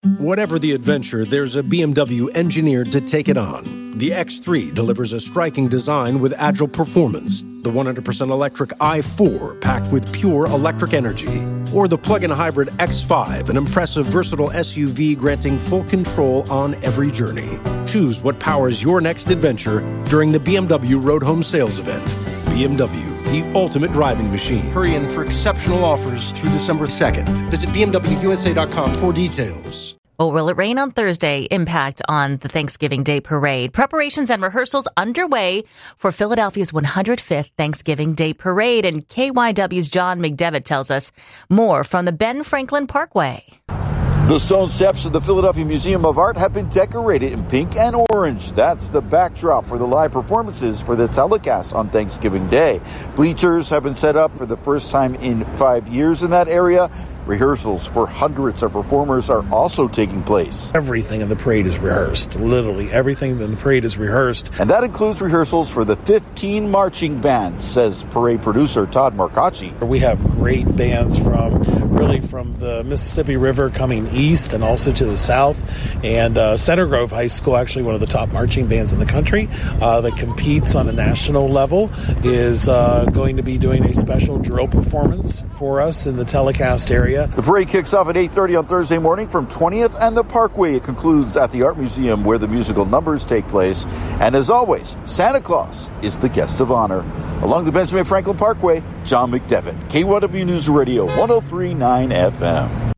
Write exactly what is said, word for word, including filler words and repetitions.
Whatever the adventure, there's a B M W engineered to take it on. The X three delivers a striking design with agile performance. The one hundred percent electric i four packed with pure electric energy. Or the plug-in hybrid X five, an impressive versatile S U V granting full control on every journey. Choose what powers your next adventure during the B M W Road Home Sales Event. B M W, the ultimate driving machine. Hurry in for exceptional offers through December second. Visit B M W U S A dot com for details. Or will it rain on Thursday? Impact on the Thanksgiving Day Parade. Preparations and rehearsals underway for Philadelphia's one hundred fifth Thanksgiving Day Parade. And K Y W's John McDevitt tells us more from the Ben Franklin Parkway. The stone steps of the Philadelphia Museum of Art have been decorated in pink and orange. That's the backdrop for the live performances for the telecast on Thanksgiving Day. Bleachers have been set up for the first time in five years in that area. Rehearsals for hundreds of performers are also taking place. Everything in the parade is rehearsed. Literally everything in the parade is rehearsed. And that includes rehearsals for the fifteen marching bands, says parade producer Todd Marcacci. We have great bands from really from the Mississippi River coming east and also to the south. And uh, Center Grove High School, actually one of the top marching bands in the country uh, that competes on a national level, is uh, going to be doing a special drill performance for us in the telecast area. The parade kicks off at eight thirty on Thursday morning from twentieth and the Parkway. It concludes at the Art Museum where the musical numbers take place. And as always, Santa Claus is the guest of honor. Along the Benjamin Franklin Parkway, John McDevitt, K Y W News Radio, one oh three point nine F M.